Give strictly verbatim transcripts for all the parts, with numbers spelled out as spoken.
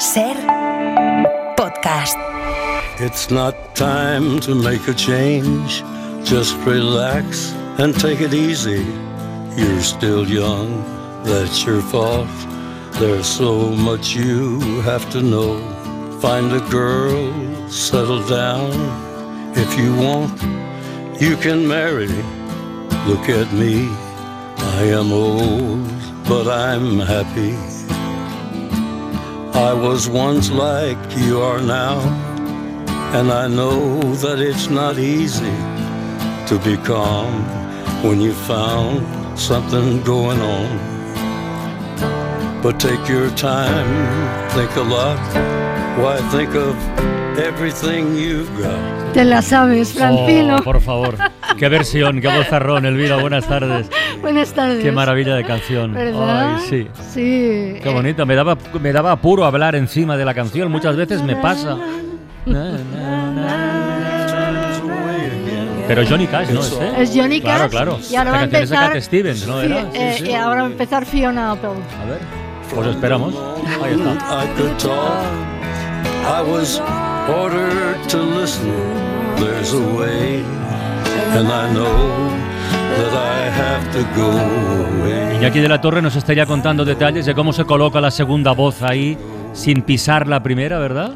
Ser Podcast. It's not time to make a change. Just relax and take it easy. You're still young, that's your fault. There's so much you have to know. Find a girl, settle down. If you want, you can marry. Look at me, I am old, but I'm happy. I was once like you are now, and I know that it's not easy to be calm when you found something going on. But take your time, think a lot. Why, think of everything you've got. Te la sabes, Francino. Oh, por favor. Qué versión, qué vozarrón, Elvira. Buenas tardes. Buenas tardes. Qué maravilla de canción. ¿Verdad? Ay, sí. Sí. Qué bonito. Me daba, me daba apuro hablar encima de la canción. Muchas veces me pasa. Pero Johnny Cash, ¿no? ¿Este? Es Johnny Cash. Claro, claro. Y ahora la va a canción es de empezar Cat Stevens, ¿no? Era. Sí, eh, Sí, sí. Y ahora va a empezar Fiona Apple. A ver, pues esperamos. Ahí está. I could talk. I was ordered to listen. There's a way, and I know that I have to go away. Iñaki de la Torre nos estaría contando detalles de cómo se coloca la segunda voz ahí sin pisar la primera, ¿verdad?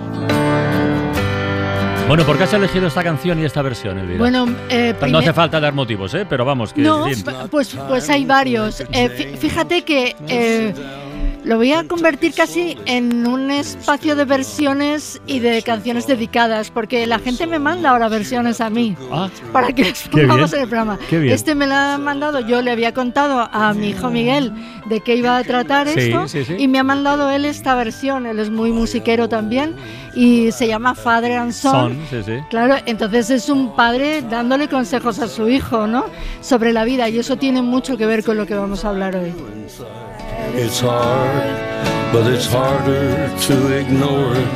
Bueno, ¿por qué has elegido esta canción y esta versión, Elvira? Bueno, eh, no primer- hace falta dar motivos, ¿eh? Pero vamos, que... No, en fin. pues, pues hay varios. Eh, fí- fíjate que eh, lo voy a convertir casi en un espacio de versiones y de canciones dedicadas, porque la gente me manda ahora versiones a mí, Ah, para que las Qué pongamos bien, en el programa. qué bien. Este me lo ha mandado, yo le había contado a mi hijo Miguel de qué iba a tratar Sí, esto, sí, sí. y me ha mandado él esta versión. Él es muy musiquero también y se llama Father and Son. son, sí, sí. Claro, entonces es un padre dándole consejos a su hijo, ¿no? Sobre la vida, y eso tiene mucho que ver con lo que vamos a hablar hoy. It's hard, but it's harder to ignore it.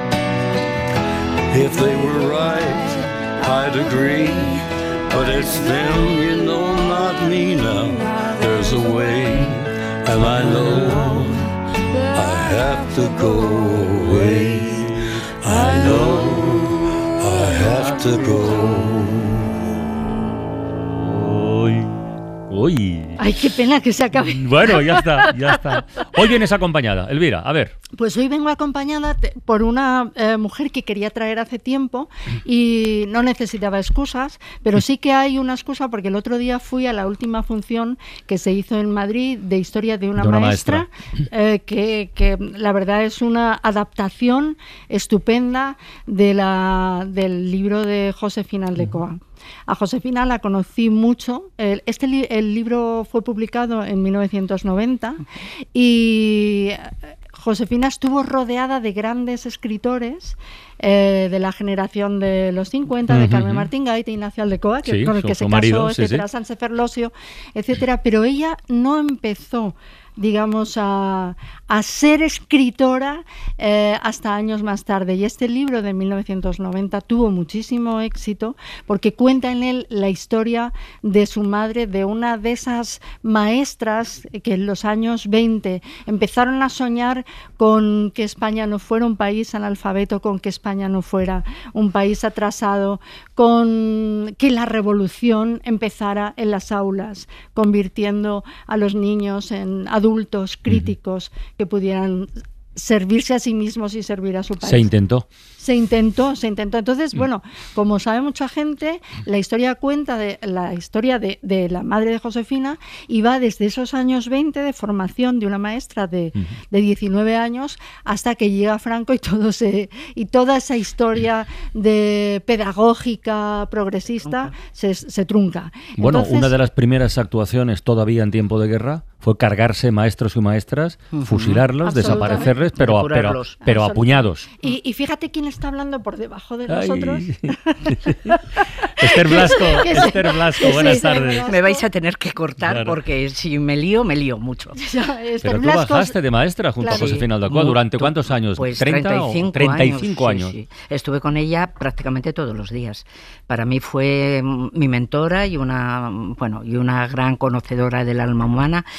If they were right, I'd agree. But it's them, you know, not me now. There's a way, and I know I have to go away. I know I have to go. Uy. Uy. Ay, qué pena que se acabe. Bueno, ya está, ya está. Hoy vienes acompañada, Elvira, a ver. Pues hoy vengo acompañada te- por una eh, mujer que quería traer hace tiempo y no necesitaba excusas, pero sí que hay una excusa porque el otro día fui a la última función que se hizo en Madrid de Historia de una, De una maestra, eh, que, que la verdad es una adaptación estupenda de la, del libro de Josefina Aldecoa. A Josefina la conocí mucho. El, este li- el libro fue publicado en mil novecientos noventa y Josefina estuvo rodeada de grandes escritores eh, de la generación de los cincuenta, de Ujú, Carmen ujú. Martín Gaite, Ignacio Aldecoa, que, Sí, con el su- que su se marido, casó, sí, etcétera, sí. Sánchez Ferlosio, etcétera. Pero ella no empezó, digamos, a, a ser escritora eh, hasta años más tarde. Y este libro de mil novecientos noventa tuvo muchísimo éxito porque cuenta en él la historia de su madre, de una de esas maestras que en los años veinte empezaron a soñar con que España no fuera un país analfabeto, con que España no fuera un país atrasado, con que la revolución empezara en las aulas, convirtiendo a los niños en adultos críticos que pudieran servirse a sí mismos y servir a su país. Se intentó. Se intentó, se intentó. Entonces, bueno, como sabe mucha gente, la historia cuenta de la historia de, de la madre de Josefina y va desde esos años veinte de formación de una maestra de, Ujú. de diecinueve años hasta que llega Franco y todo se y toda esa historia de pedagógica progresista se, se trunca. Bueno, Entonces, una de las primeras actuaciones todavía en tiempo de guerra fue cargarse maestros y maestras, fusilarlos, Absolutamente. desaparecerles, pero, a- pero, Torturarlos. pero a Absolutamente. puñados. Y, y fíjate quién está hablando por debajo de Ay. nosotros. Esther Blasco, Que se- Esther Blasco, que buenas se- tardes. Me vais a tener que cortar Claro. porque si me lío, me lío mucho. Esther Pero tú Blasco- bajaste de maestra junto Claro. a Josefina Aldecoa. Mu- ¿Durante tu- cuántos años? Pues ¿treinta treinta o y cinco treinta y cinco años. años? sí, sí. Estuve con ella prácticamente todos los días. Para mí fue mm, mi mentora y una, bueno, y una gran conocedora del alma humana.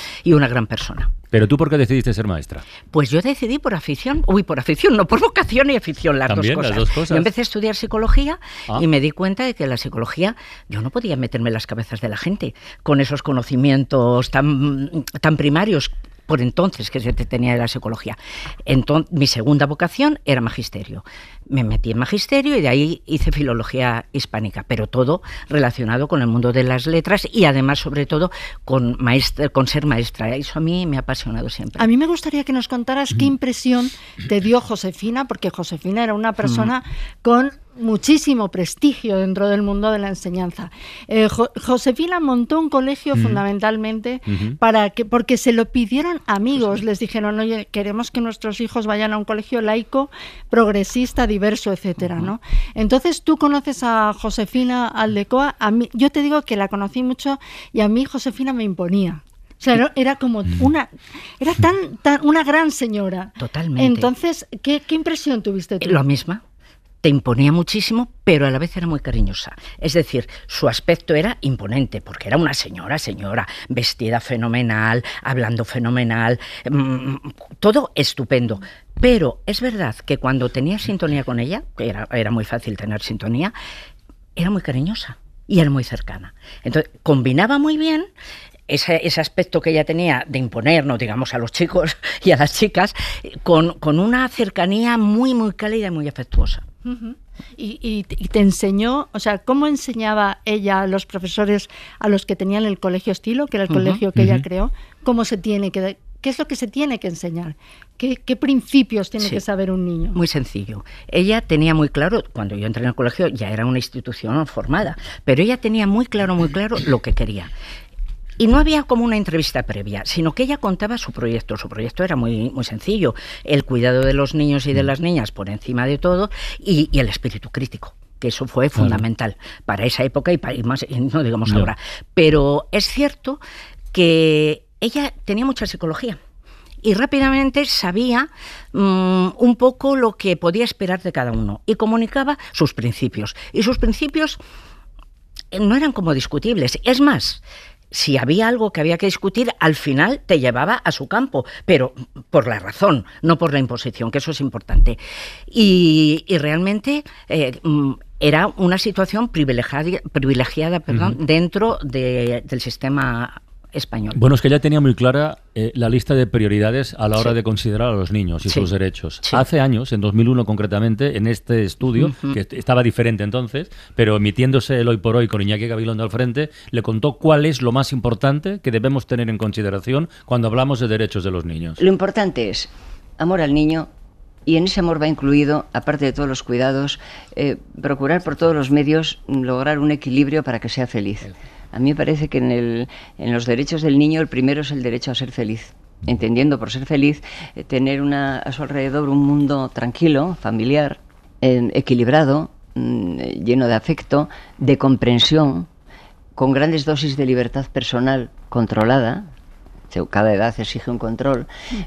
y una gran persona. ¿Pero tú por qué decidiste ser maestra? Pues yo decidí por afición, uy, por afición, no por vocación y afición, las, dos También, cosas. las dos cosas. Yo empecé a estudiar psicología ah. y me di cuenta de que la psicología, yo no podía meterme en las cabezas de la gente con esos conocimientos tan, tan primarios por entonces que se tenía de la psicología. Entonces, mi segunda vocación era magisterio. Me metí en magisterio y de ahí hice filología hispánica, pero todo relacionado con el mundo de las letras y además, sobre todo, con, maestra, con ser maestra. Eso a mí me ha apasionado siempre. A mí me gustaría que nos contaras qué impresión te dio Josefina, porque Josefina era una persona mm. con muchísimo prestigio dentro del mundo de la enseñanza. Eh, Jo- Josefina montó un colegio mm. fundamentalmente mm-hmm. para que, porque se lo pidieron amigos, les dijeron, oye, queremos que nuestros hijos vayan a un colegio laico, progresista, diverso, etcétera, ¿no? Entonces tú conoces a Josefina Aldecoa, a mí, yo te digo que la conocí mucho y a mí Josefina me imponía. O sea, ¿no? Era como una, era tan, tan una gran señora. Totalmente. Entonces, ¿qué, qué impresión tuviste tú? Lo misma. Te imponía muchísimo, pero a la vez era muy cariñosa. Es decir, su aspecto era imponente, porque era una señora, señora, vestida fenomenal, hablando fenomenal, mmm, todo estupendo. Pero es verdad que cuando tenía sintonía con ella, que era, era muy fácil tener sintonía, era muy cariñosa y era muy cercana. Entonces, combinaba muy bien Ese, ese aspecto que ella tenía de imponernos, digamos, a los chicos y a las chicas, con, con una cercanía muy, muy cálida y muy afectuosa. Uh-huh. Y, y, y te enseñó, o sea, ¿cómo enseñaba ella a los profesores a los que tenían el colegio Estilo, que era el uh-huh. colegio que uh-huh. ella creó? ¿Cómo se tiene que, qué es lo que se tiene que enseñar? ¿Qué, qué principios tiene sí, que saber un niño? Muy sencillo. Ella tenía muy claro, cuando yo entré en el colegio ya era una institución formada, pero ella tenía muy claro, muy claro lo que quería. Y no había como una entrevista previa, sino que ella contaba su proyecto. Su proyecto era muy, muy sencillo, el cuidado de los niños y de las niñas por encima de todo y, y el espíritu crítico, que eso fue claro. fundamental para esa época y, para, y más, y no digamos no. ahora. Pero es cierto que ella tenía mucha psicología y rápidamente sabía um, un poco lo que podía esperar de cada uno y comunicaba sus principios. Y sus principios no eran como discutibles, es más, si había algo que había que discutir, al final te llevaba a su campo, pero por la razón, no por la imposición, que eso es importante. Y, y realmente eh, era una situación privilegiada, privilegiada perdón, uh-huh. dentro de, del sistema español. Bueno, es que ella tenía muy clara eh, la lista de prioridades a la hora sí. de considerar a los niños y sí. sus derechos. Sí. Hace años, en dos mil uno concretamente, en este estudio, uh-huh. que estaba diferente entonces, pero emitiéndose el Hoy por Hoy con Iñaki Gabilondo al frente, le contó cuál es lo más importante que debemos tener en consideración cuando hablamos de derechos de los niños. Lo importante es amor al niño, y en ese amor va incluido, aparte de todos los cuidados, eh, procurar por todos los medios lograr un equilibrio para que sea feliz. A mí me parece que en, el, en los derechos del niño el primero es el derecho a ser feliz, entendiendo por ser feliz eh, tener una, a su alrededor un mundo tranquilo, familiar, eh, equilibrado, mm, lleno de afecto, de comprensión, con grandes dosis de libertad personal controlada. Cada edad exige un control,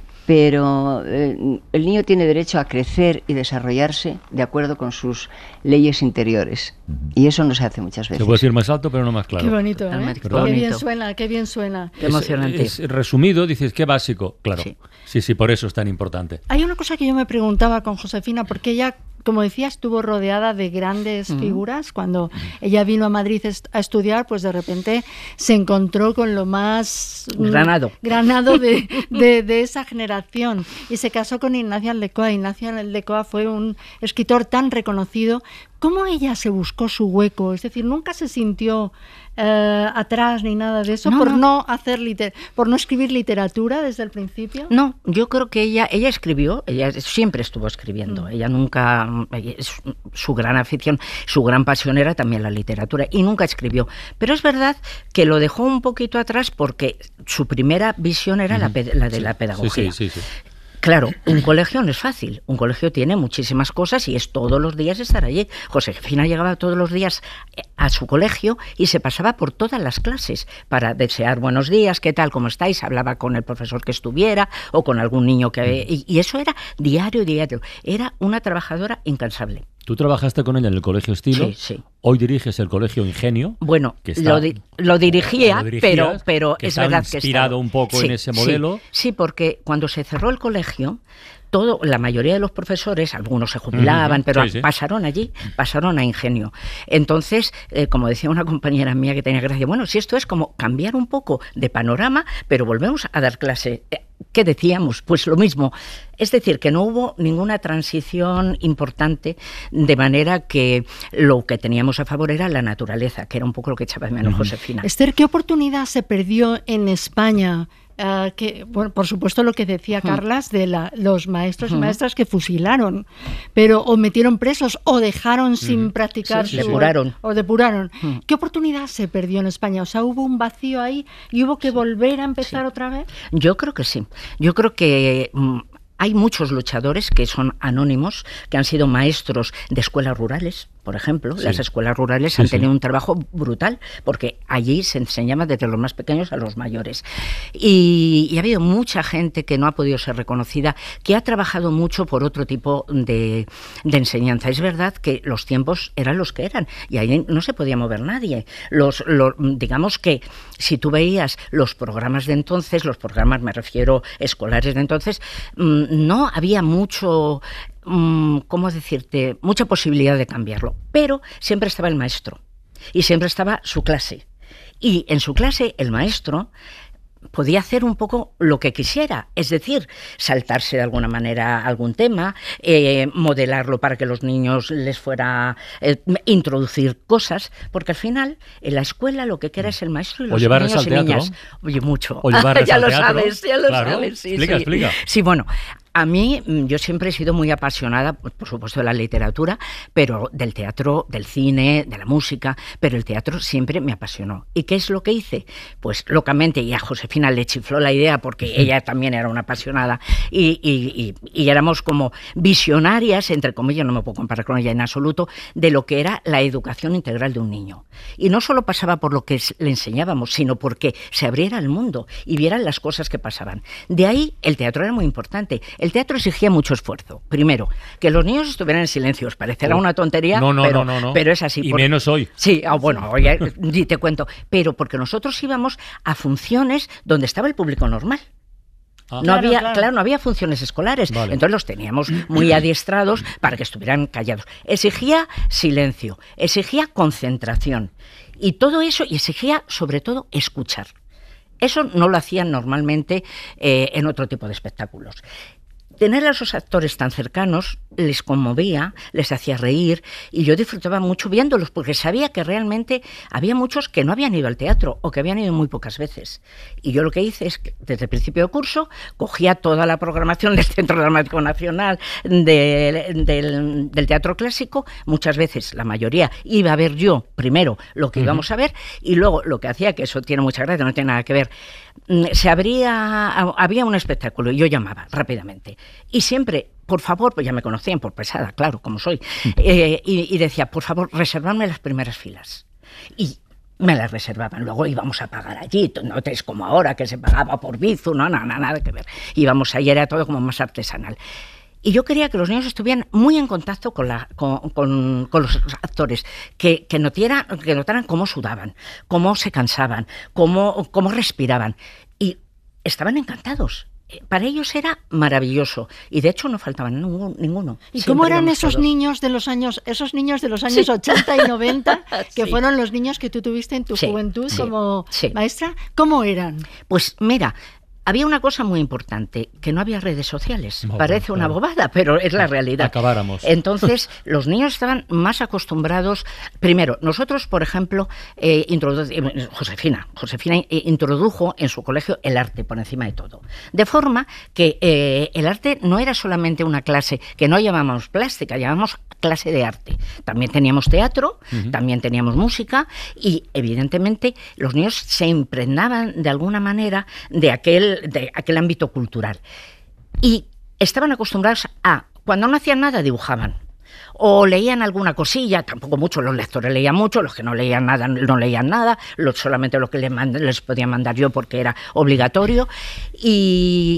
pero eh, el niño tiene derecho a crecer y desarrollarse de acuerdo con sus leyes interiores. Y eso no se hace muchas veces. Se puede decir más alto, pero no más claro. Qué bonito, ¿eh? Qué bonito. Bien suena, qué bien suena. Qué emocionante. Es, es resumido, dices, qué básico. Claro, sí. sí, sí, por eso es tan importante. Hay una cosa que yo me preguntaba con Josefina, porque ella, como decía, estuvo rodeada de grandes uh-huh. figuras. Cuando uh-huh. ella vino a Madrid a estudiar, pues de repente se encontró con lo más granado, granado de, de, de esa generación y se casó con Ignacio Aldecoa. Ignacio Aldecoa fue un escritor tan reconocido. ¿Cómo ella se buscó su hueco? Es decir, nunca se sintió eh, atrás ni nada de eso no, por no, no hacer liter- por no escribir literatura desde el principio. No, yo creo que ella ella escribió, ella siempre estuvo escribiendo. Mm. Ella nunca, su gran afición, su gran pasión era también la literatura y nunca escribió. Pero es verdad que lo dejó un poquito atrás porque su primera visión era mm. la, pe- la de sí, la pedagogía. Sí, sí, sí, sí. Claro, un colegio no es fácil. Un colegio tiene muchísimas cosas y es todos los días estar allí. Josefina llegaba todos los días a su colegio y se pasaba por todas las clases para desear buenos días, qué tal, cómo estáis, hablaba con el profesor que estuviera o con algún niño que... Y, y eso era diario, diario. Era una trabajadora incansable. Tú trabajaste con ella en el Colegio Estilo. Sí, sí. Hoy diriges el Colegio Ingenio. Bueno, que está, lo, di lo dirigía, lo pero, pero que es está verdad que inspirado un poco sí, en ese modelo. Sí, sí, porque cuando se cerró el colegio, todo, la mayoría de los profesores, algunos se jubilaban, uh-huh, pero sí, sí. pasaron allí, pasaron a Ingenio. Entonces, eh, como decía una compañera mía que tenía gracia, bueno, si esto es como cambiar un poco de panorama, pero volvemos a dar clase. ¿Qué decíamos? Pues lo mismo. Es decir, que no hubo ninguna transición importante, de manera que lo que teníamos a favor era la naturaleza, que era un poco lo que echaba de menos uh-huh. Josefina. Esther, ¿qué oportunidad se perdió en España? Uh, que, bueno, por supuesto lo que decía uh-huh. Carlas de la, los maestros uh-huh. y maestras que fusilaron, pero o metieron presos o dejaron uh-huh. sin practicar sí, su... Depuraron. O depuraron. Uh-huh. ¿Qué oportunidad se perdió en España? O sea, ¿hubo un vacío ahí y hubo que sí. volver a empezar sí. otra vez? Yo creo que sí. Yo creo que... Mm, hay muchos luchadores que son anónimos, que han sido maestros de escuelas rurales, por ejemplo. Sí. Las escuelas rurales sí, han tenido sí. un trabajo brutal, porque allí se enseñaba desde los más pequeños a los mayores. Y, y ha habido mucha gente que no ha podido ser reconocida, que ha trabajado mucho por otro tipo de, de enseñanza. Es verdad que los tiempos eran los que eran, y ahí no se podía mover nadie. Los, los, digamos que si tú veías los programas de entonces, los programas, me refiero, escolares de entonces, no había mucho... ¿cómo decirte? Mucha posibilidad de cambiarlo, pero siempre estaba el maestro y siempre estaba su clase, y en su clase el maestro podía hacer un poco lo que quisiera, es decir, saltarse de alguna manera algún tema, eh, modelarlo para que los niños les fuera eh, introducir cosas, porque al final en la escuela lo que queda es el maestro y los niños y niñas. Oye, mucho. O llevarles ya al lo teatro. sabes, ya lo Claro. sabes. Sí, explica, sí. explica. Sí, bueno. A mí, yo siempre he sido muy apasionada, por supuesto, de la literatura, pero del teatro, del cine, de la música, pero el teatro siempre me apasionó. ¿Y qué es lo que hice? Pues locamente, y a Josefina le chifló la idea, porque ella también era una apasionada, y, y, y, y éramos como visionarias, entre comillas, no me puedo comparar con ella en absoluto, de lo que era la educación integral de un niño. Y no solo pasaba por lo que le enseñábamos, sino porque se abriera al mundo y vieran las cosas que pasaban. De ahí, el teatro era muy importante. El teatro exigía mucho esfuerzo. Primero, que los niños estuvieran en silencio. Os parecerá oh. una tontería, no, no, pero, no, no, no. pero es así. Y por... menos hoy. Sí, oh, bueno, oye, ni te cuento. Pero porque nosotros íbamos a funciones donde estaba el público normal. Ah. No claro, había, claro. claro, no había funciones escolares. Vale. Entonces los teníamos muy adiestrados para que estuvieran callados. Exigía silencio, exigía concentración. Y todo eso, y exigía sobre todo escuchar. Eso no lo hacían normalmente eh, en otro tipo de espectáculos. Tener a esos actores tan cercanos les conmovía, les hacía reír, y yo disfrutaba mucho viéndolos, porque sabía que realmente había muchos que no habían ido al teatro o que habían ido muy pocas veces. Y yo lo que hice es que desde el principio de curso cogía toda la programación del Centro Dramático Nacional, de, del, del Teatro Clásico, muchas veces, la mayoría, iba a ver yo primero lo que uh-huh. íbamos a ver, y luego lo que hacía, que eso tiene mucha gracia, no tiene nada que ver, se abría, había un espectáculo y yo llamaba rápidamente. Y siempre, por favor, pues ya me conocían por pesada, claro, como soy, eh, y, y decía, por favor, reservadme las primeras filas. Y me las reservaban. Luego íbamos a pagar allí, no es como ahora que se pagaba por Bizum, no, no, no, nada que ver. Íbamos ahí, era todo como más artesanal. Y yo quería que los niños estuvieran muy en contacto con, la, con, con, con los actores, que, que, notiera, que notaran cómo sudaban, cómo se cansaban, cómo, cómo respiraban. Y estaban encantados. Para ellos era maravilloso, y de hecho no faltaban ninguno. ninguno. ¿Y cómo eran esos todos. niños de los años, esos niños de los años sí. ochenta y noventa, que sí. fueron los niños que tú tuviste en tu sí. juventud sí. como sí. maestra? ¿Cómo eran? Pues mira, había una cosa muy importante, que no había redes sociales. No, Parece claro. una bobada, pero es la realidad. Acabáramos. Entonces, los niños estaban más acostumbrados. Primero, nosotros, por ejemplo, eh, introdu- Josefina, Josefina eh, introdujo en su colegio el arte por encima de todo. De forma que eh, el arte no era solamente una clase, que no llamábamos plástica, llamábamos clase de arte. También teníamos teatro, uh-huh. también teníamos música, y evidentemente los niños se impregnaban de alguna manera de aquel de aquel ámbito cultural, y estaban acostumbrados a, cuando no hacían nada, dibujaban o leían alguna cosilla, tampoco mucho, los lectores leían mucho, los que no leían nada no leían nada, los, solamente lo que les, mand- les podía mandar yo porque era obligatorio, y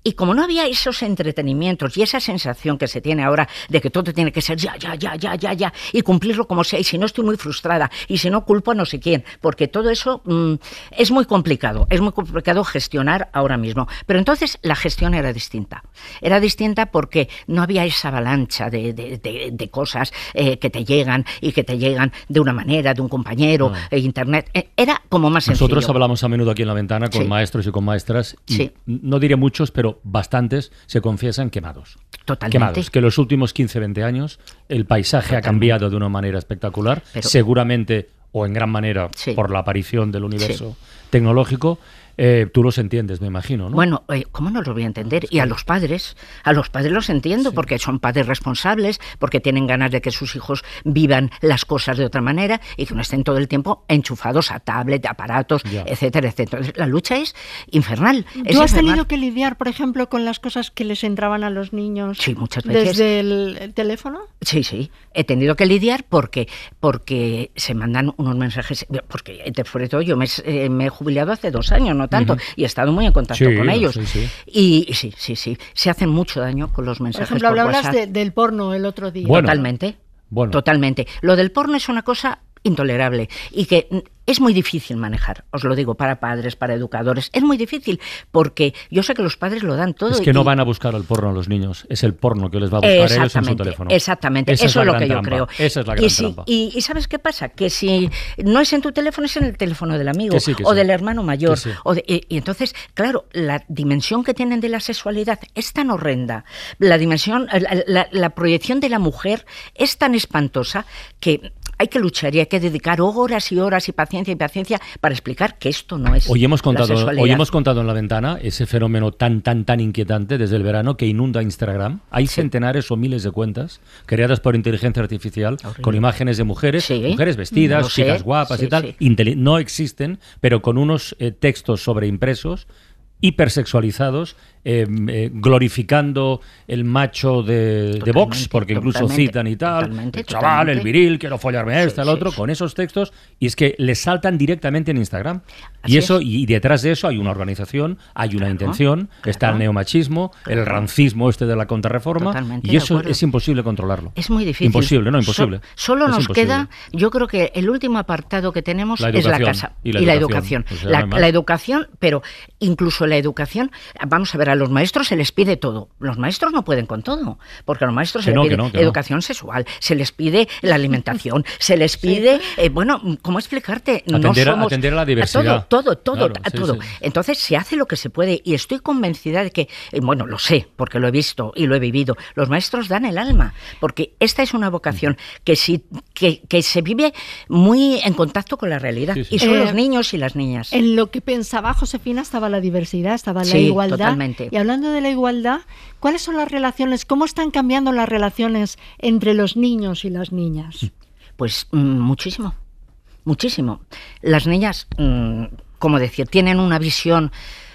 Y como no había esos entretenimientos y esa sensación que se tiene ahora de que todo tiene que ser ya, ya, ya, ya, ya, ya, y cumplirlo como sea, y si no estoy muy frustrada, y si no culpo a no sé quién, porque todo eso mmm, es muy complicado, es muy complicado gestionar ahora mismo. Pero entonces la gestión era distinta. Era distinta porque no había esa avalancha de, de, de, de cosas eh, que te llegan y que te llegan de una manera, de un compañero, no. eh, internet. Eh, era como más sencillo. Nosotros hablamos a menudo aquí en La Ventana con sí. maestros y con maestras, y sí. no diré muchos, pero bastantes se confiesan quemados. Totalmente. Quemados. Que los últimos quince, veinte años el paisaje Totalmente. ha cambiado de una manera espectacular, pero, seguramente, o en gran manera, sí. por la aparición del universo sí. tecnológico. Eh, tú los entiendes, me imagino, ¿no? Bueno, eh, ¿cómo no los voy a entender? Y a los padres, a los padres los entiendo, sí. porque son padres responsables, porque tienen ganas de que sus hijos vivan las cosas de otra manera y que no estén todo el tiempo enchufados a tablet, aparatos, ya. etcétera, etcétera. Entonces, la lucha es infernal. ¿Tú es has infernal. tenido que lidiar, por ejemplo, con las cosas que les entraban a los niños? Sí, muchas veces. ¿Desde el, el teléfono? Sí, sí. He tenido que lidiar porque, porque se mandan unos mensajes, porque sobre todo yo me, eh, me he jubilado hace dos años, no tanto, uh-huh. y he estado muy en contacto sí, con ellos. Sí, sí. Y, y sí, sí, sí. Se hacen mucho daño con los mensajes. Por ejemplo, por hablabas WhatsApp. De, del porno el otro día. Bueno, totalmente. Bueno. Totalmente. Lo del porno es una cosa intolerable y que es muy difícil manejar, os lo digo, para padres, para educadores, es muy difícil porque yo sé que los padres lo dan todo. Es que y... no van a buscar el porno a los niños, es el porno que les va a buscar ellos en su teléfono. Exactamente, Esa eso es, es lo que trampa. yo creo. Esa es la gran y, si, trampa. Y, y ¿sabes qué pasa? Que si no es en tu teléfono, es en el teléfono del amigo que sí, que o sí. del hermano mayor. Sí. O de, y, y entonces, claro, la dimensión que tienen de la sexualidad es tan horrenda, la dimensión, la, la, la proyección de la mujer es tan espantosa que hay que luchar y hay que dedicar horas y horas y paciencia y paciencia para explicar que esto no es hoy hemos contado, la sexualidad. Hoy hemos contado en La Ventana ese fenómeno tan, tan, tan inquietante desde el verano que inunda Instagram. Hay sí. centenares o miles de cuentas creadas por inteligencia artificial Horrible. con imágenes de mujeres, sí. mujeres vestidas, no chicas guapas sí, y tal. Sí. Inteli- no existen, pero con unos eh, textos sobreimpresos hipersexualizados, eh, eh, glorificando el macho de, de Vox, porque incluso citan y tal, el chaval, totalmente. el viril, quiero follarme a este, al sí, otro, sí, con esos textos, y es que les saltan directamente en Instagram. Así y eso es. y detrás de eso hay una organización, hay una claro, intención, claro. está el neomachismo, claro. el rancismo este de la contrarreforma, totalmente y eso es imposible controlarlo. Es muy difícil. Imposible, no, imposible. So, solo es nos imposible. queda, yo creo que el último apartado que tenemos la es la casa y la y educación. La educación, o sea, la, la educación, pero incluso la educación, vamos a ver, a los maestros se les pide todo. Los maestros no pueden con todo, porque a los maestros que se no, les pide no, educación no. sexual, se les pide la alimentación, se les pide, sí. eh, bueno, ¿cómo explicarte? Atender, no somos, atender a la diversidad. A todo, todo, todo, claro, a sí, todo. Sí. Entonces se hace lo que se puede y estoy convencida de que, eh, bueno, lo sé, porque lo he visto y lo he vivido, los maestros dan el alma, porque esta es una vocación que, sí, que, que se vive muy en contacto con la realidad, sí, sí. y son eh, los niños y las niñas. En lo que pensaba Josefina estaba la diversidad, estaba sí, la igualdad. Totalmente. Y hablando de la igualdad, ¿cuáles son las relaciones? ¿Cómo están cambiando las relaciones entre los niños y las niñas? Pues mmm, muchísimo, muchísimo. Las niñas, mmm, como decir, tienen una visión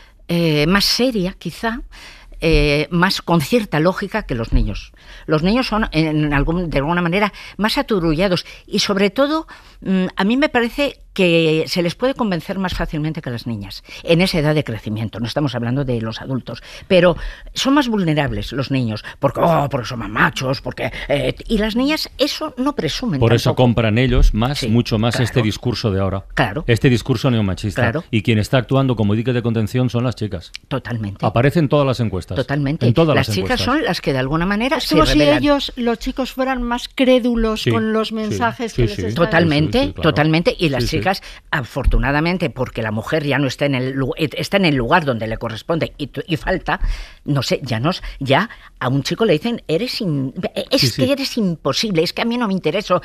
eh, más seria, quizá, eh, más con cierta lógica que los niños. Los niños son, en algún, de alguna manera, más aturullados y, sobre todo, mmm, a mí me parece que se les puede convencer más fácilmente que a las niñas, en esa edad de crecimiento, no estamos hablando de los adultos, pero son más vulnerables los niños, porque, oh, porque son más machos, porque eh, y las niñas eso no presumen. Por tampoco. Eso compran ellos más, sí, mucho más claro. este discurso de ahora, claro. este discurso neomachista, claro. y quien está actuando como dique de contención son las chicas. Totalmente. Aparecen todas las encuestas. Totalmente. En todas las, las chicas encuestas. son las que de alguna manera es se como revelan. si ellos, los chicos, fueran más crédulos sí, con los mensajes sí, que sí, les sí. están Totalmente, sí, sí, claro. totalmente, y las sí, chicas, sí. afortunadamente, porque la mujer ya no está en el está en el lugar donde le corresponde y, y falta, no sé, ya nos, ya a un chico le dicen eres in, es sí, que sí. eres imposible, es que a mí no me interesa,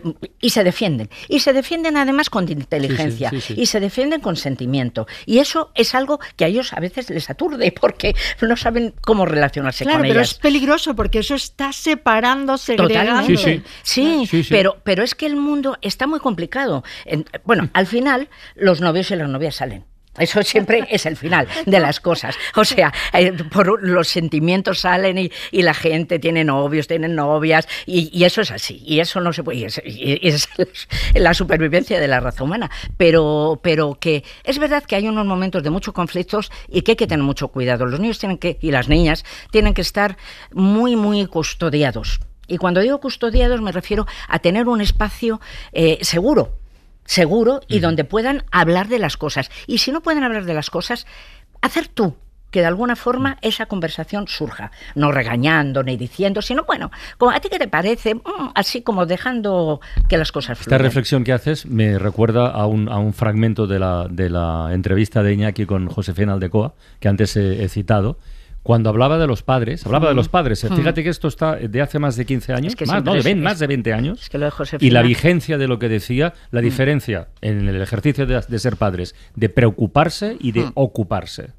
y se defienden, y se defienden además con inteligencia, sí, sí, sí, sí. y se defienden con sentimiento, y eso es algo que a ellos a veces les aturde porque no saben cómo relacionarse claro, con pero ellas. Es peligroso porque eso está separando, segregando. Sí, sí. Sí, sí, sí. Pero, pero es que el mundo está muy complicado. En, bueno, al final los novios y las novias salen. Eso siempre es el final de las cosas. O sea, eh, por los sentimientos salen y, y la gente tiene novios, tiene novias, y, y eso es así. Y eso no se puede. Y es, y es la supervivencia de la raza humana. Pero, pero que es verdad que hay unos momentos de muchos conflictos y que hay que tener mucho cuidado. Los niños tienen que, y las niñas, tienen que estar muy, muy custodiados. Y cuando digo custodiados me refiero a tener un espacio eh, seguro. seguro y uh-huh. donde puedan hablar de las cosas. Y si no pueden hablar de las cosas, hacer tú que de alguna forma esa conversación surja, no regañando ni diciendo, sino bueno, como, ¿a ti qué te parece? Mm, así como dejando que las cosas fluyan. Esta reflexión que haces me recuerda a un, a un fragmento de la, de la entrevista de Iñaki con Josefina Aldecoa, que antes he, he citado, cuando hablaba de los padres, hablaba mm. de los padres. Mm. Fíjate que esto está de hace más de quince años, es que más, no, de veinte, más de veinte años, es que lo de Josefina... y la vigencia de lo que decía, la mm. diferencia en el ejercicio de, de ser padres, de preocuparse y de mm. ocuparse.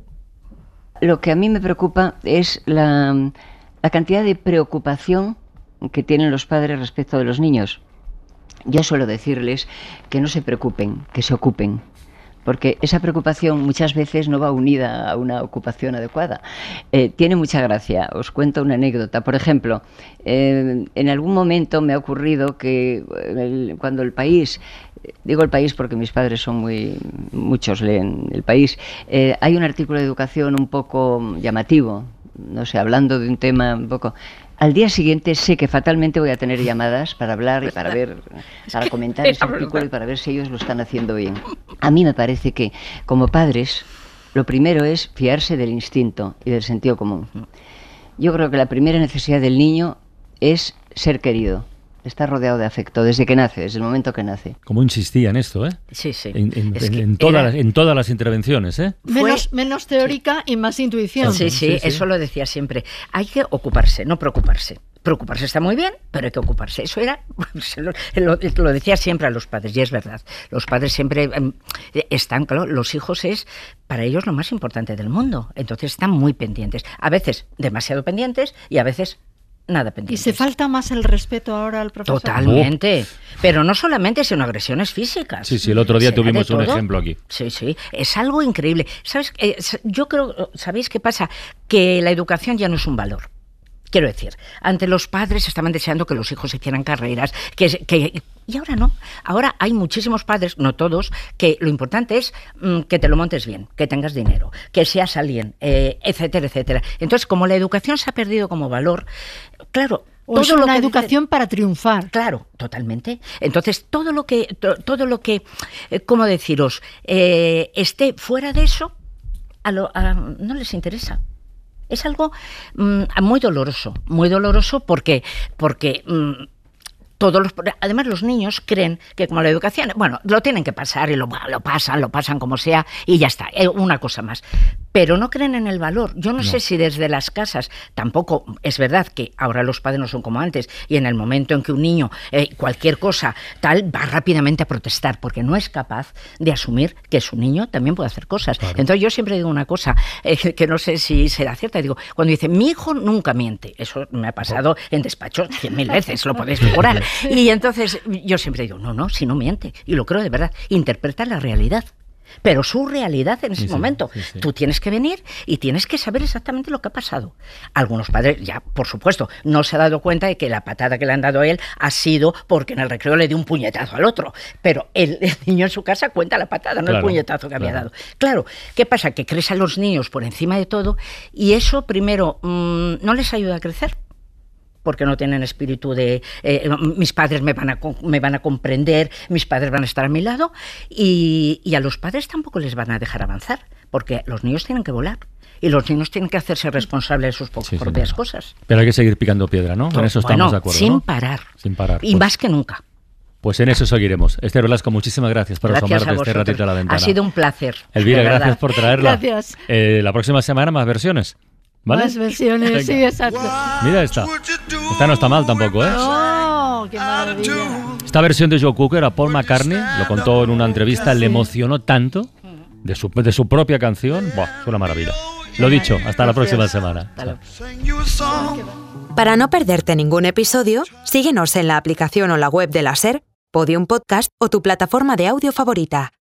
Lo que a mí me preocupa es la, la cantidad de preocupación que tienen los padres respecto de los niños. Yo suelo decirles que no se preocupen, que se ocupen. Porque esa preocupación muchas veces no va unida a una ocupación adecuada. Eh, tiene mucha gracia. Os cuento una anécdota. Por ejemplo, eh, en algún momento me ha ocurrido que el, cuando el país, digo el país porque mis padres son muy, muchos leen el país, eh, hay un artículo de educación un poco llamativo, no sé, hablando de un tema un poco... Al día siguiente sé que fatalmente voy a tener llamadas para hablar y para ver, para comentar ese artículo y para ver si ellos lo están haciendo bien. A mí me parece que, como padres, lo primero es fiarse del instinto y del sentido común. Yo creo que la primera necesidad del niño es ser querido. Está rodeado de afecto desde que nace, desde el momento que nace. Como insistía en esto, ¿eh? Sí, sí. En, en, en, en, todas, era... las, en todas las intervenciones, ¿eh? Menos, menos teórica sí. y más intuición. Sí, sí, sí, sí, eso lo decía siempre. Hay que ocuparse, no preocuparse. Preocuparse está muy bien, pero hay que ocuparse. Eso era, lo, lo, lo decía siempre a los padres, y es verdad. Los padres siempre eh, están, claro, los hijos es para ellos lo más importante del mundo. Entonces están muy pendientes. A veces demasiado pendientes y a veces... nada pendiente. ¿Y se falta más el respeto ahora al profesor? Totalmente. Oh. Pero no solamente, sino agresiones físicas. Sí, sí, el otro día tuvimos un ejemplo aquí. Sí, sí, es algo increíble. ¿Sabes? Eh, yo creo, ¿sabéis qué pasa? Que la educación ya no es un valor. Quiero decir, antes los padres estaban deseando que los hijos hicieran carreras, que, que y ahora no. Ahora hay muchísimos padres, no todos, que lo importante es mmm, que te lo montes bien, que tengas dinero, que seas alguien, eh, etcétera, etcétera. Entonces, como la educación se ha perdido como valor, claro... O todo es una lo que educación dice, para triunfar. Claro, totalmente. Entonces, todo lo que, to, todo lo que, eh, ¿cómo deciros? Eh, esté fuera de eso, a lo, a, no les interesa. Es algo mmm, muy doloroso, muy doloroso porque, porque mmm, todos los, además los niños creen que como la educación, bueno, lo tienen que pasar y lo, lo pasan, lo pasan como sea y ya está, una cosa más. Pero no creen en el valor. Yo no, no sé si desde las casas, tampoco es verdad que ahora los padres no son como antes y en el momento en que un niño, eh, cualquier cosa tal, va rápidamente a protestar porque no es capaz de asumir que su niño también puede hacer cosas. Claro. Entonces yo siempre digo una cosa, eh, que no sé si será cierta, digo, cuando dice, mi hijo nunca miente, eso me ha pasado oh. en despacho cien mil veces, lo podéis mejorar. Y entonces yo siempre digo, no, no, si no miente, y lo creo de verdad, interpreta la realidad. Pero su realidad en ese sí, momento. Sí, sí. Tú tienes que venir y tienes que saber exactamente lo que ha pasado. Algunos padres, ya, por supuesto, no se han dado cuenta de que la patada que le han dado a él ha sido porque en el recreo le dio un puñetazo al otro. Pero el, el niño en su casa cuenta la patada, no claro, el puñetazo que había claro. dado. Claro, ¿qué pasa? Que crees a los niños por encima de todo y eso, primero, mmm, no les ayuda a crecer. Porque no tienen espíritu de eh, mis padres me van, a, me van a comprender, mis padres van a estar a mi lado y, y a los padres tampoco les van a dejar avanzar, porque los niños tienen que volar y los niños tienen que hacerse responsables de sus sí, propias sí, cosas. Pero hay que seguir picando piedra, ¿no? En eso estamos bueno, de acuerdo, sin ¿no? parar. Sin parar. Y pues, más que nunca. Pues en eso seguiremos. Esther Velasco, muchísimas gracias por gracias asomarte este ratito a la ventana. Ha sido un placer. Elvira, gracias por traerla. Gracias. Eh, la próxima semana más versiones. ¿Vale? Más versiones, Venga. Sí, exacto. Mira esta. Esta no está mal tampoco, ¿eh? ¡Oh, qué maravilla! Esta versión de Joe Cocker a Paul McCartney, lo contó en una entrevista, le emocionó tanto de su, de su propia canción. Buah, es una maravilla. Lo dicho, hasta Gracias. La próxima semana. Para no perderte ningún episodio, síguenos en la aplicación o la web de la SER, Podium Podcast o tu plataforma de audio favorita.